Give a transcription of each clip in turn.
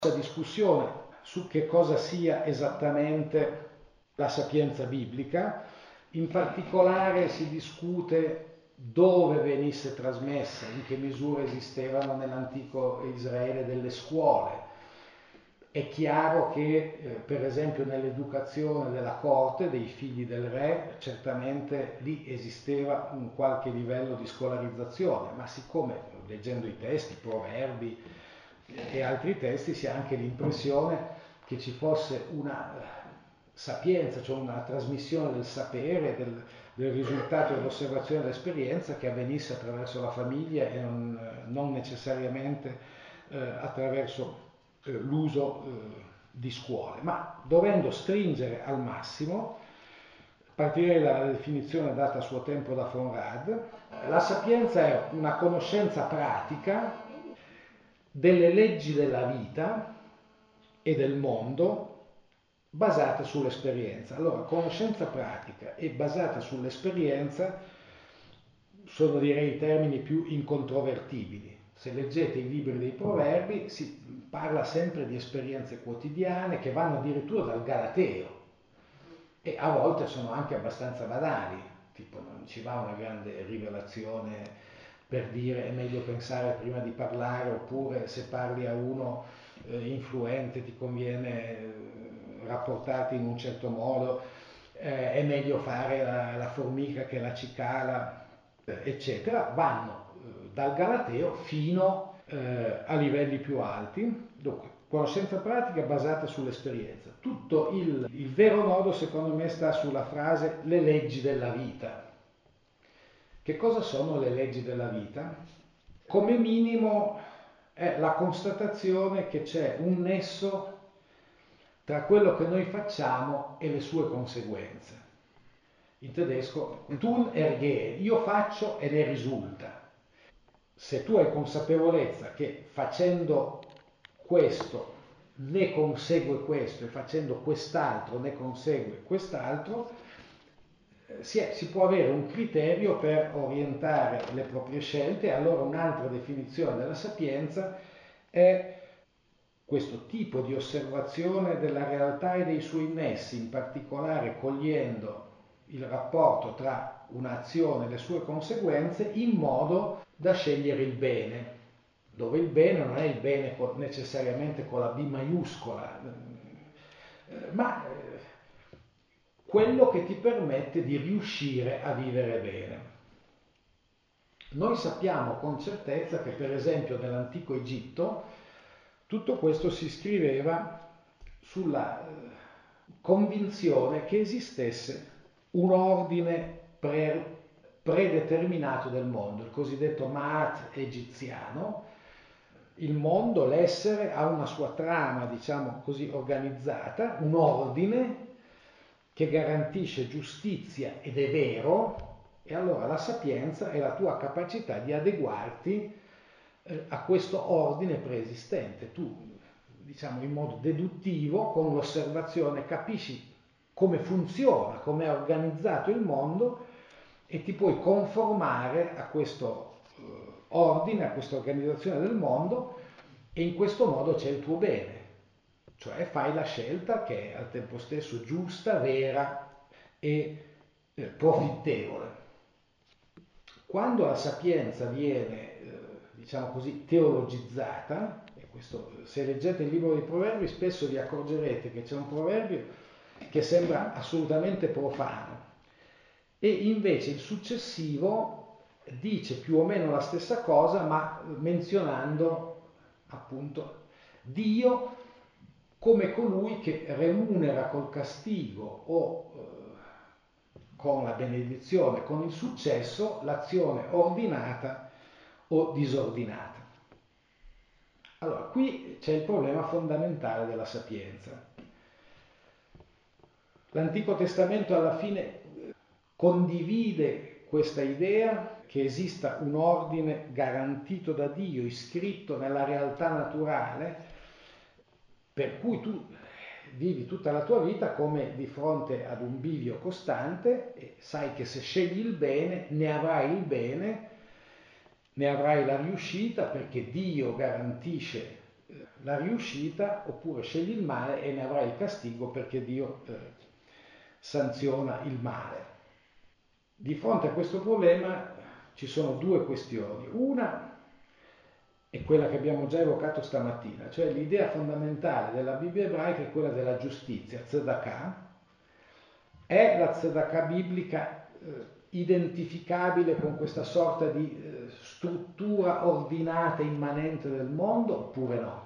discussione su che cosa sia esattamente la sapienza biblica. In particolare si discute dove venisse trasmessa, in che misura esistevano nell'antico Israele delle scuole. È chiaro che per esempio nell'educazione della corte, dei figli del re, certamente lì esisteva un qualche livello di scolarizzazione, ma siccome leggendo i testi, proverbi e altri testi, si ha anche l'impressione che ci fosse una sapienza, cioè una trasmissione del sapere, del risultato dell'osservazione dell'esperienza che avvenisse attraverso la famiglia e non necessariamente attraverso l'uso di scuole. Ma dovendo stringere al massimo, partirei dalla definizione data a suo tempo da von Rad: la sapienza è una conoscenza pratica delle leggi della vita e del mondo basate sull'esperienza. Allora, conoscenza pratica e basata sull'esperienza sono, direi, i termini più incontrovertibili. Se leggete i libri dei proverbi si parla sempre di esperienze quotidiane che vanno addirittura dal Galateo e a volte sono anche abbastanza banali, tipo non ci va una grande rivelazione per dire è meglio pensare prima di parlare, oppure se parli a uno influente ti conviene rapportarti in un certo modo, è meglio fare la formica che la cicala, eccetera. Vanno dal Galateo fino a livelli più alti. Dunque, conoscenza pratica basata sull'esperienza. Tutto il vero nodo, secondo me, sta sulla frase le leggi della vita. Che cosa sono le leggi della vita? Come minimo è la constatazione che c'è un nesso tra quello che noi facciamo e le sue conseguenze. In tedesco, tun ergehe, io faccio e ne risulta. Se tu hai consapevolezza che facendo questo ne consegue questo e facendo quest'altro ne consegue quest'altro, si può avere un criterio per orientare le proprie scelte. Allora un'altra definizione della sapienza è questo tipo di osservazione della realtà e dei suoi innessi, in particolare cogliendo il rapporto tra un'azione e le sue conseguenze in modo da scegliere il bene, dove il bene non è il bene necessariamente con la B maiuscola, ma quello che ti permette di riuscire a vivere bene. Noi sappiamo con certezza che per esempio nell'antico Egitto tutto questo si scriveva sulla convinzione che esistesse un ordine predeterminato del mondo, il cosiddetto Ma'at egiziano. Il mondo, l'essere, ha una sua trama, diciamo così, organizzata, un ordine che garantisce giustizia ed è vero, e allora la sapienza è la tua capacità di adeguarti a questo ordine preesistente. Tu, diciamo in modo deduttivo, con l'osservazione, capisci come funziona, come è organizzato il mondo e ti puoi conformare a questo ordine, a questa organizzazione del mondo, e in questo modo c'è il tuo bene, cioè fai la scelta che è al tempo stesso giusta, vera e profittevole. Quando la sapienza viene, diciamo così, teologizzata, e questo, se leggete il libro dei proverbi spesso vi accorgerete che c'è un proverbio che sembra assolutamente profano e invece il successivo dice più o meno la stessa cosa, ma menzionando appunto Dio come colui che remunera col castigo o con la benedizione, con il successo, l'azione ordinata o disordinata. Allora, qui c'è il problema fondamentale della sapienza. L'Antico Testamento alla fine condivide questa idea che esista un ordine garantito da Dio, iscritto nella realtà naturale, per cui tu vivi tutta la tua vita come di fronte ad un bivio costante e sai che se scegli il bene, ne avrai la riuscita, perché Dio garantisce la riuscita oppure scegli il male e ne avrai il castigo perché Dio sanziona il male. Di fronte a questo problema ci sono due questioni. Una è quella che abbiamo già evocato stamattina, cioè l'idea fondamentale della Bibbia ebraica è quella della giustizia, tzedakah. È la tzedakah biblica identificabile con questa sorta di struttura ordinata immanente del mondo oppure no?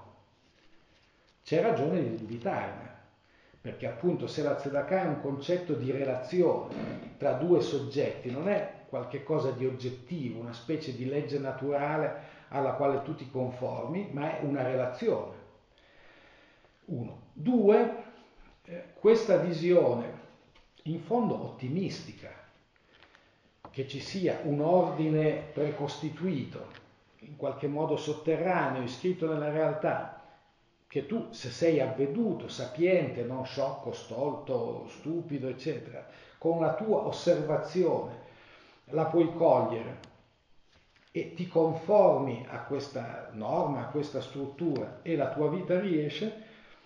C'è ragione di dubitarne, perché appunto se la tzedakah è un concetto di relazione tra due soggetti, non è qualche cosa di oggettivo, una specie di legge naturale alla quale tu ti conformi, ma è una relazione. Uno. Due, questa visione in fondo ottimistica, che ci sia un ordine precostituito, in qualche modo sotterraneo, iscritto nella realtà, che tu, se sei avveduto, sapiente, non sciocco, stolto, stupido, eccetera, con la tua osservazione la puoi cogliere e ti conformi a questa norma, a questa struttura e la tua vita riesce,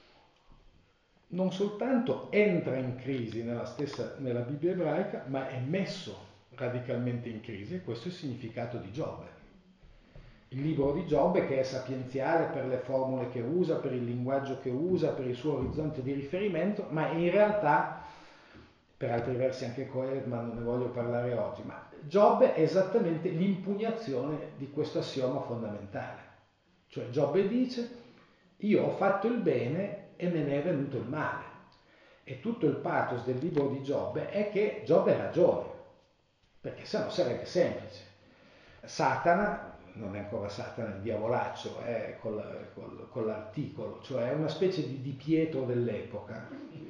non soltanto entra in crisi nella Bibbia ebraica, ma è messo radicalmente in crisi, e questo è il significato di Giobbe. Il libro di Giobbe, che è sapienziale per le formule che usa, per il linguaggio che usa, per il suo orizzonte di riferimento, ma in realtà, per altri versi anche Coelet, ma non ne voglio parlare oggi, ma Giobbe è esattamente l'impugnazione di questo assioma fondamentale. Cioè Giobbe dice, io ho fatto il bene e me ne è venuto il male. E tutto il pathos del libro di Giobbe è che Giobbe ha ragione, perché se no sarebbe semplice. Satana, non è ancora Satana il diavolaccio, è con l'articolo, cioè è una specie di Pietro dell'epoca.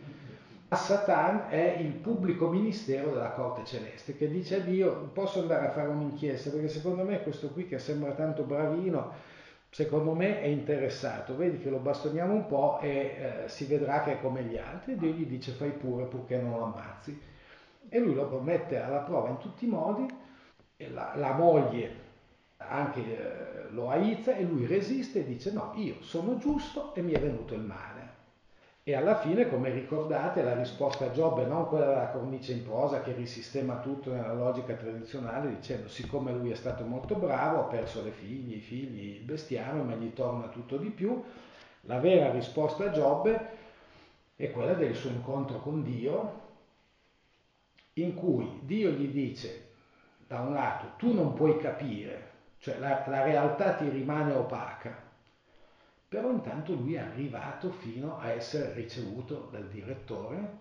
Satan è il pubblico ministero della corte celeste che dice a Dio posso andare a fare un'inchiesta perché secondo me questo qui che sembra tanto bravino secondo me è interessato, vedi che lo bastoniamo un po' e si vedrà che è come gli altri. Dio gli dice fai pure purché non lo ammazzi e lui lo mette alla prova in tutti i modi e la moglie anche lo aizza e lui resiste e dice no, io sono giusto e mi è venuto il male. E alla fine, come ricordate, la risposta a Giobbe è non quella della cornice in prosa che risistema tutto nella logica tradizionale dicendo siccome lui è stato molto bravo, ha perso le figlie, i figli, il bestiame, ma gli torna tutto di più. La vera risposta a Giobbe è quella del suo incontro con Dio, in cui Dio gli dice, da un lato, tu non puoi capire, cioè la realtà ti rimane opaca, però intanto lui è arrivato fino a essere ricevuto dal direttore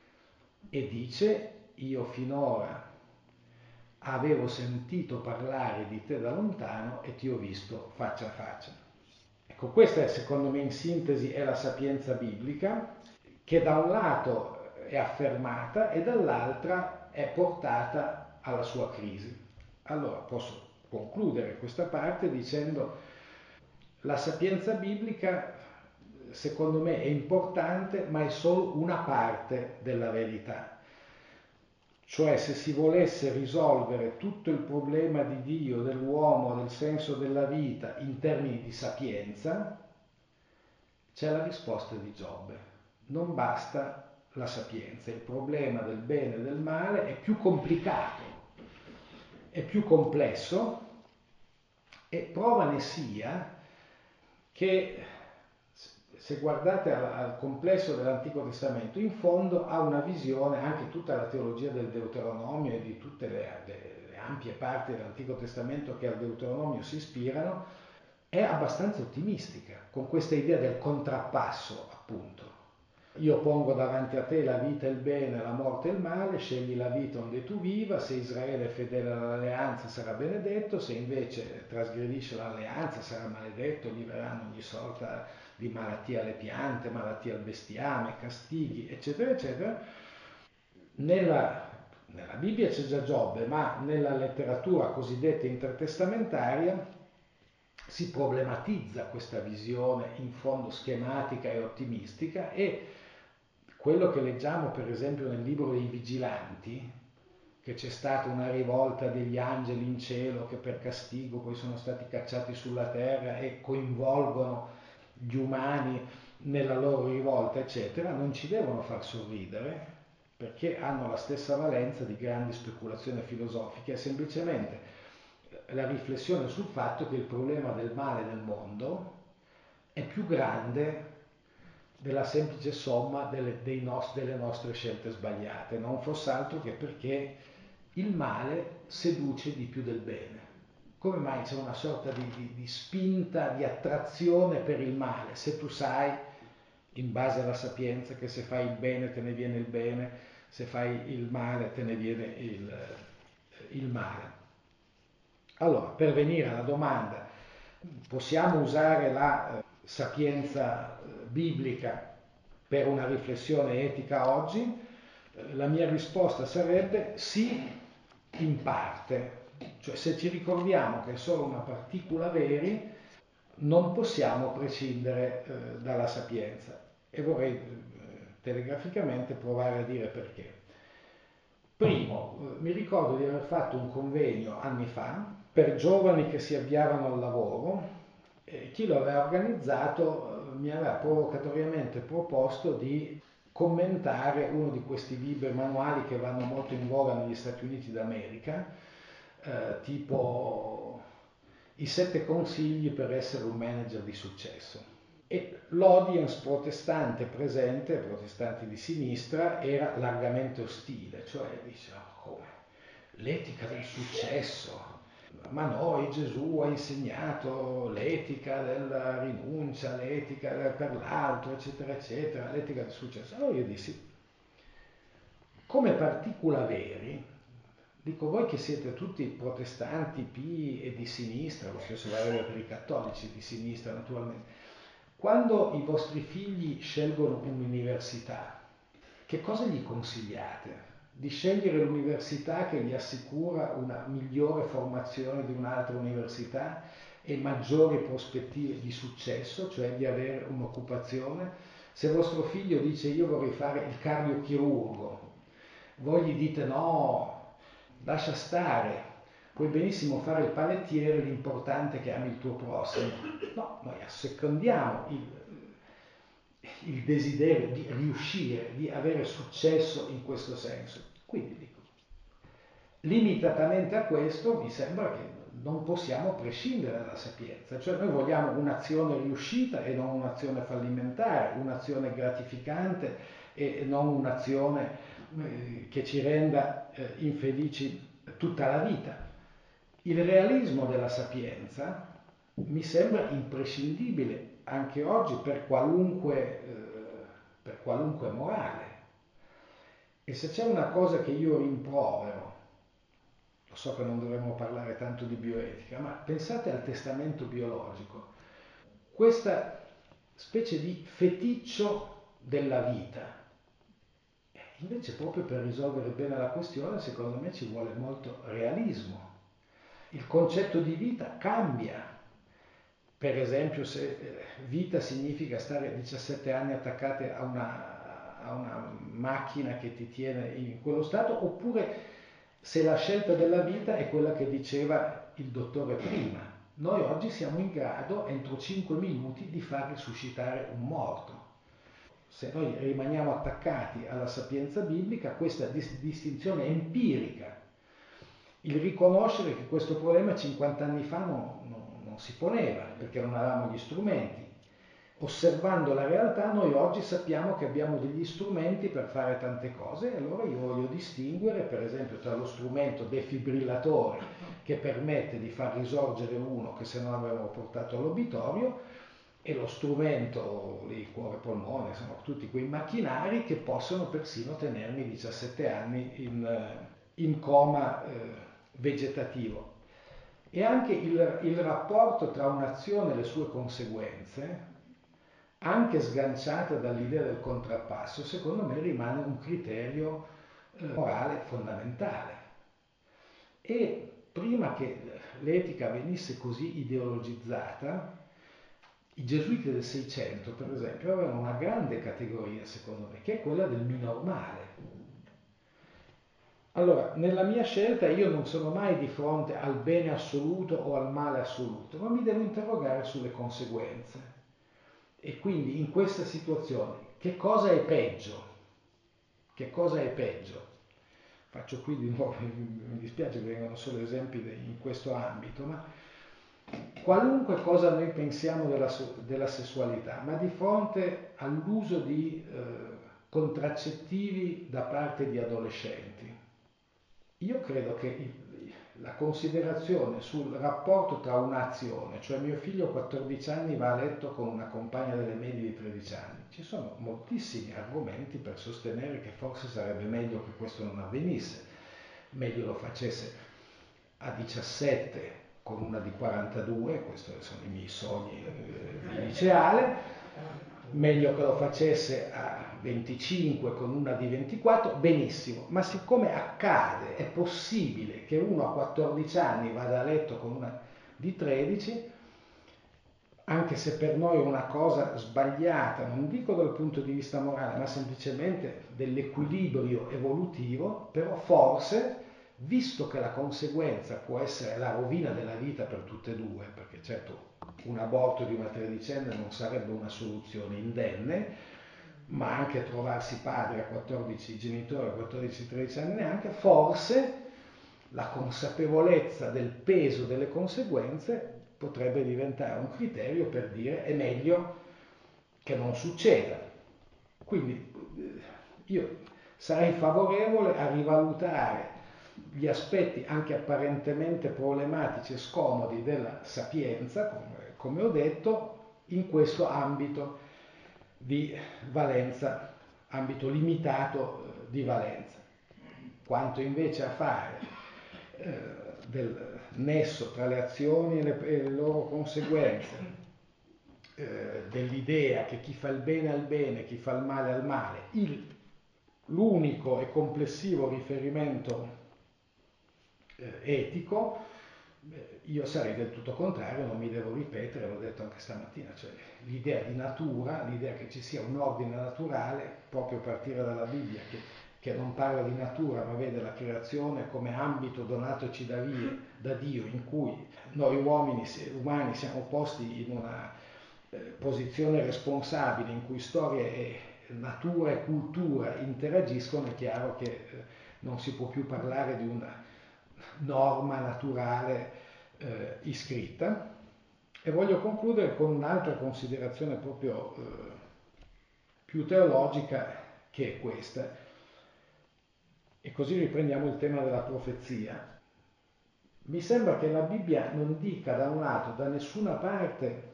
e dice io finora avevo sentito parlare di te da lontano e ti ho visto faccia a faccia. Ecco, questa è, secondo me in sintesi è la sapienza biblica che da un lato è affermata e dall'altra è portata alla sua crisi. Allora posso concludere questa parte dicendo la sapienza biblica secondo me è importante ma è solo una parte della verità. Cioè se si volesse risolvere tutto il problema di Dio, dell'uomo, del senso della vita in termini di sapienza, c'è la risposta di Giobbe. Non basta la sapienza, il problema del bene e del male è più complicato, è più complesso e prova ne sia che se guardate al complesso dell'Antico Testamento, in fondo ha una visione, anche tutta la teologia del Deuteronomio e di tutte le ampie parti dell'Antico Testamento che al Deuteronomio si ispirano, è abbastanza ottimistica, con questa idea del contrappasso, appunto. Io pongo davanti a te la vita e il bene, la morte e il male, scegli la vita onde tu viva, se Israele è fedele all'alleanza sarà benedetto, se invece trasgredisce l'alleanza sarà maledetto, gli verranno ogni sorta di malattia alle piante, malattia al bestiame, castighi, eccetera, eccetera. Nella Bibbia c'è già Giobbe, ma nella letteratura cosiddetta intertestamentaria si problematizza questa visione in fondo schematica e ottimistica e quello che leggiamo per esempio nel libro dei Vigilanti, che c'è stata una rivolta degli angeli in cielo che per castigo poi sono stati cacciati sulla terra e coinvolgono gli umani nella loro rivolta, eccetera, non ci devono far sorridere perché hanno la stessa valenza di grandi speculazioni filosofiche, è semplicemente la riflessione sul fatto che il problema del male nel mondo è più grande della semplice somma delle nostre scelte sbagliate, non fosse altro che perché il male seduce di più del bene. Come mai c'è una sorta di spinta, di attrazione per il male? Se tu sai, in base alla sapienza, che se fai il bene te ne viene il bene, se fai il male te ne viene il male. Allora, per venire alla domanda, possiamo usare la sapienza biblica per una riflessione etica oggi? La mia risposta sarebbe sì, in parte. Cioè, se ci ricordiamo che è solo una particula veri, non possiamo prescindere dalla sapienza. E vorrei telegraficamente provare a dire perché. Primo, mi ricordo di aver fatto un convegno anni fa per giovani che si avviavano al lavoro e chi lo aveva organizzato mi aveva provocatoriamente proposto di commentare uno di questi libri manuali che vanno molto in voga negli Stati Uniti d'America, tipo I 7 consigli per essere un manager di successo. E l'audience protestante presente, protestanti di sinistra, era largamente ostile, cioè diceva come l'etica del successo, ma noi Gesù ha insegnato l'etica della rinuncia, l'etica per l'altro, eccetera, eccetera, l'etica del successo. Allora io dissi, come particula veri, dico voi che siete tutti protestanti, pii e di sinistra, lo stesso valeva per i cattolici di sinistra naturalmente, quando i vostri figli scelgono un'università, che cosa gli consigliate? Di scegliere l'università che gli assicura una migliore formazione di un'altra università e maggiori prospettive di successo, cioè di avere un'occupazione? Se vostro figlio dice io vorrei fare il cardiochirurgo, voi gli dite no, lascia stare, puoi benissimo fare il panettiere, l'importante è che ami il tuo prossimo. No, noi assecondiamo il desiderio di riuscire, di avere successo in questo senso. Quindi dico, limitatamente a questo mi sembra che non possiamo prescindere dalla sapienza, cioè noi vogliamo un'azione riuscita e non un'azione fallimentare, un'azione gratificante e non un'azione che ci renda infelici tutta la vita. Il realismo della sapienza mi sembra imprescindibile anche oggi per qualunque morale. E se c'è una cosa che io rimprovero, lo so che non dovremmo parlare tanto di bioetica, ma pensate al testamento biologico, questa specie di feticcio della vita. Invece proprio per risolvere bene la questione, secondo me ci vuole molto realismo. Il concetto di vita cambia. Per esempio, se vita significa stare 17 anni attaccati a una macchina che ti tiene in quello stato, oppure se la scelta della vita è quella che diceva il dottore prima. Noi oggi siamo in grado, entro 5 minuti, di far risuscitare un morto. Se noi rimaniamo attaccati alla sapienza biblica, questa distinzione empirica, il riconoscere che questo problema 50 anni fa non si poneva, perché non avevamo gli strumenti. Osservando la realtà, noi oggi sappiamo che abbiamo degli strumenti per fare tante cose, e allora io voglio distinguere, per esempio, tra lo strumento defibrillatore, che permette di far risorgere uno che se no avremmo portato all'obitorio, e lo strumento, lì, cuore, polmone, insomma, tutti quei macchinari che possono persino tenermi 17 anni in coma vegetativo. E anche il rapporto tra un'azione e le sue conseguenze, anche sganciata dall'idea del contrappasso, secondo me rimane un criterio morale fondamentale. E prima che l'etica venisse così ideologizzata, i gesuiti del Seicento, per esempio, avevano una grande categoria, secondo me, che è quella del mi normale. Allora, nella mia scelta io non sono mai di fronte al bene assoluto o al male assoluto, ma mi devo interrogare sulle conseguenze. E quindi in questa situazione che cosa è peggio? Che cosa è peggio? Faccio qui di nuovo, mi dispiace che vengano solo esempi in questo ambito, ma qualunque cosa noi pensiamo della sessualità, ma di fronte all'uso di contraccettivi da parte di adolescenti, io credo che la considerazione sul rapporto tra un'azione, cioè mio figlio a 14 anni va a letto con una compagna delle medie di 13 anni, ci sono moltissimi argomenti per sostenere che forse sarebbe meglio che questo non avvenisse, meglio lo facesse a 17 con una di 42, questi sono i miei sogni di liceale, meglio che lo facesse a 25 con una di 24, benissimo, ma siccome accade, è possibile che uno a 14 anni vada a letto con una di 13, anche se per noi è una cosa sbagliata, non dico dal punto di vista morale, ma semplicemente dell'equilibrio evolutivo, però forse, visto che la conseguenza può essere la rovina della vita per tutte e due, perché certo un aborto di una tredicenne non sarebbe una soluzione indenne, ma anche trovarsi padre a 14 genitori, a 14-13 anni neanche, forse la consapevolezza del peso delle conseguenze potrebbe diventare un criterio per dire è meglio che non succeda. Quindi io sarei favorevole a rivalutare gli aspetti anche apparentemente problematici e scomodi della sapienza, come ho detto, in questo ambito di valenza, ambito limitato di valenza. Quanto invece a fare del nesso tra le azioni e le loro conseguenze, dell'idea che chi fa il bene al bene, chi fa il male al male, l'unico e complessivo riferimento etico, io sarei del tutto contrario, non mi devo ripetere, l'ho detto anche stamattina, cioè l'idea di natura, l'idea che ci sia un ordine naturale, proprio a partire dalla Bibbia, che non parla di natura ma vede la creazione come ambito donatoci da Dio, in cui noi umani siamo posti in una posizione responsabile, in cui storia e natura e cultura interagiscono, è chiaro che non si può più parlare di una norma naturale iscritta. E voglio concludere con un'altra considerazione proprio più teologica, che è questa, e così riprendiamo il tema della profezia. Mi sembra che la Bibbia non dica da un lato, da nessuna parte,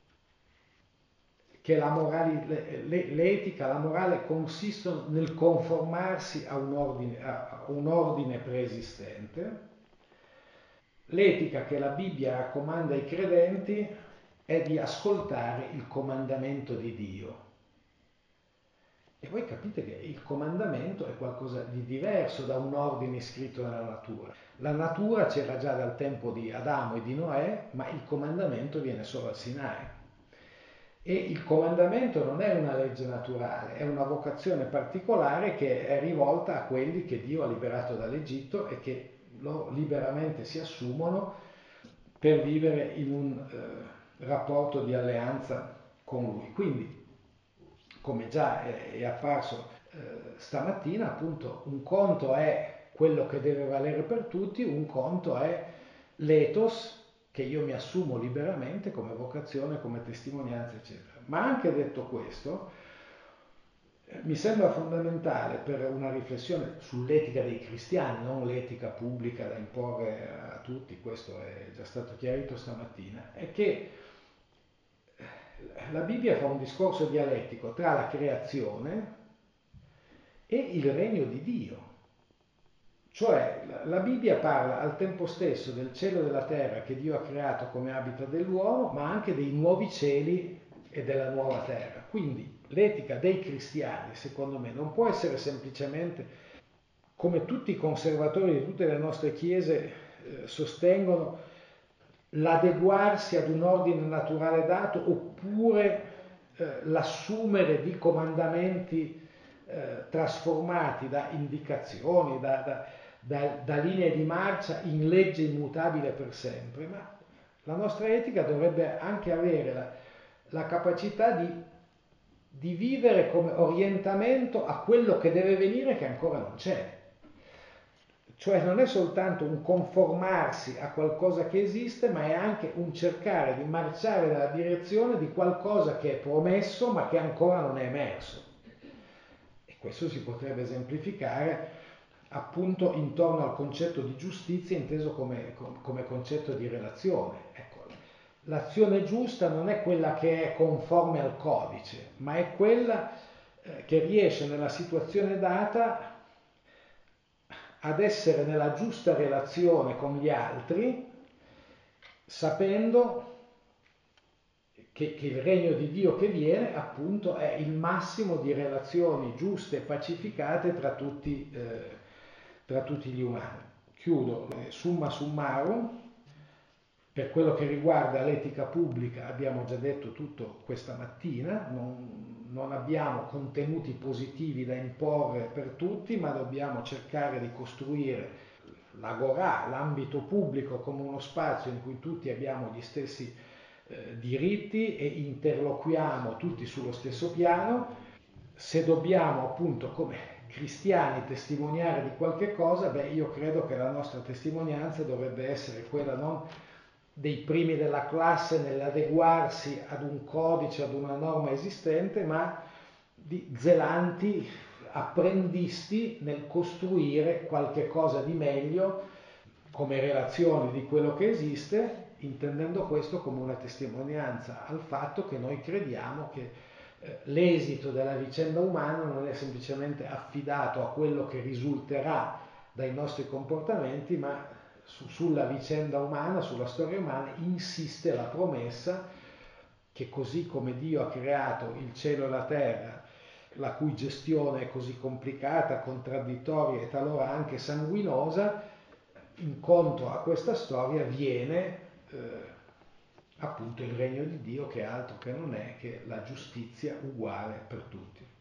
che l'etica, la morale consistono nel conformarsi a un ordine preesistente. L'etica che la Bibbia raccomanda ai credenti è di ascoltare il comandamento di Dio. E voi capite che il comandamento è qualcosa di diverso da un ordine scritto nella natura. La natura c'era già dal tempo di Adamo e di Noè, ma il comandamento viene solo al Sinai. E il comandamento non è una legge naturale, è una vocazione particolare che è rivolta a quelli che Dio ha liberato dall'Egitto e che lo liberamente si assumono per vivere in un rapporto di alleanza con Lui. Quindi, come già è apparso stamattina, appunto, un conto è quello che deve valere per tutti, un conto è l'ethos che io mi assumo liberamente come vocazione, come testimonianza, eccetera. Ma anche detto questo, mi sembra fondamentale per una riflessione sull'etica dei cristiani, non l'etica pubblica da imporre a tutti, questo è già stato chiarito stamattina, è che la Bibbia fa un discorso dialettico tra la creazione e il regno di Dio. Cioè la Bibbia parla al tempo stesso del cielo e della terra che Dio ha creato come habitat dell'uomo, ma anche dei nuovi cieli e della nuova terra. Quindi l'etica dei cristiani, secondo me, non può essere semplicemente, come tutti i conservatori di tutte le nostre chiese sostengono, l'adeguarsi ad un ordine naturale dato, oppure l'assumere di comandamenti trasformati da indicazioni, da linee di marcia in legge immutabile per sempre. Ma la nostra etica dovrebbe anche avere la capacità di di vivere come orientamento a quello che deve venire che ancora non c'è. Cioè non è soltanto un conformarsi a qualcosa che esiste, ma è anche un cercare di marciare nella direzione di qualcosa che è promesso ma che ancora non è emerso. E questo si potrebbe esemplificare appunto intorno al concetto di giustizia inteso come concetto di relazione. Ecco, l'azione giusta non è quella che è conforme al codice, ma è quella che riesce nella situazione data ad essere nella giusta relazione con gli altri, sapendo che il regno di Dio che viene appunto è il massimo di relazioni giuste e pacificate tra tutti gli umani. Chiudo, summa summarum, per quello che riguarda l'etica pubblica abbiamo già detto tutto questa mattina, non abbiamo contenuti positivi da imporre per tutti, ma dobbiamo cercare di costruire l'agorà, l'ambito pubblico come uno spazio in cui tutti abbiamo gli stessi diritti e interloquiamo tutti sullo stesso piano. Se dobbiamo appunto come cristiani testimoniare di qualche cosa, beh, io credo che la nostra testimonianza dovrebbe essere quella non dei primi della classe nell'adeguarsi ad un codice, ad una norma esistente, ma di zelanti apprendisti nel costruire qualche cosa di meglio come relazioni di quello che esiste, intendendo questo come una testimonianza al fatto che noi crediamo che l'esito della vicenda umana non è semplicemente affidato a quello che risulterà dai nostri comportamenti, ma sulla vicenda umana, sulla storia umana, insiste la promessa che così come Dio ha creato il cielo e la terra, la cui gestione è così complicata, contraddittoria e talora anche sanguinosa, incontro a questa storia viene appunto il regno di Dio, che altro che non è che la giustizia uguale per tutti.